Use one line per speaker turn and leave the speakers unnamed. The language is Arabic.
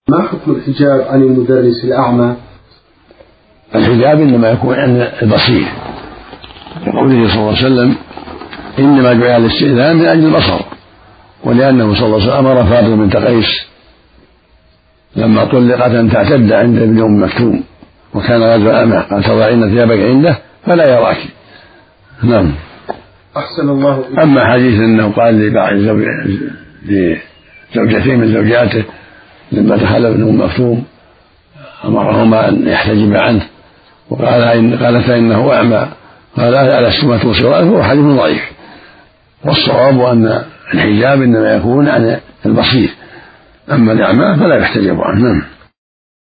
ما حكم الحجاب عن المدرس الأعمى؟
الحجاب إنما يكون عن البصير، لقوله صلى الله عليه وسلم إنما جعل الاستئذان من أجل البصر، ولأنه صلى الله عليه وسلم أمر فاطمة بنت قيس لما طلقت أن تعتد عند ابن أم مكتوم وكان غزو أعمى، قال تضعين ثيابك عنده فلا يراك. نعم.
أحسن الله إليك.
أما حديث أنه قال لبعض لزوجتين من زوجاته لما دخل ابن أم مكتوم أمرهما أن يحتجب عنه قالتا إنه أعمى، قال ألستما تبصران، هو حديث ضعيف، والصواب أن الحجاب إنما يكون عن البصير، أما الأعمى فلا يحتجب عنه.